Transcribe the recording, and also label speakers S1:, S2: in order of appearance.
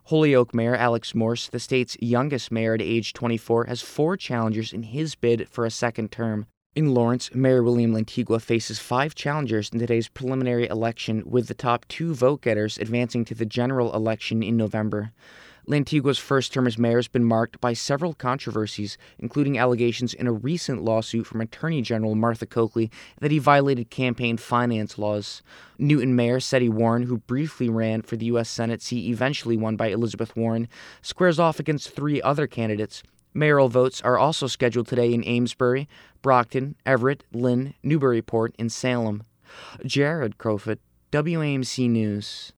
S1: Holyoke Mayor Alex Morse, the state's youngest mayor at age 24, has 4 challengers in his bid for a second term. In Lawrence, Mayor William Lantigua faces 5 challengers in today's preliminary election, with the top 2 vote-getters advancing to the general election in November. Lantigua's first term as mayor has been marked by several controversies, including allegations in a recent lawsuit from Attorney General Martha Coakley that he violated campaign finance laws. Newton Mayor Seti Warren, who briefly ran for the U.S. Senate seat eventually won by Elizabeth Warren, squares off against 3 other candidates. Mayoral votes are also scheduled today in Amesbury, Brockton, Everett, Lynn, Newburyport, and Salem. Jared Crowfoot, WAMC News.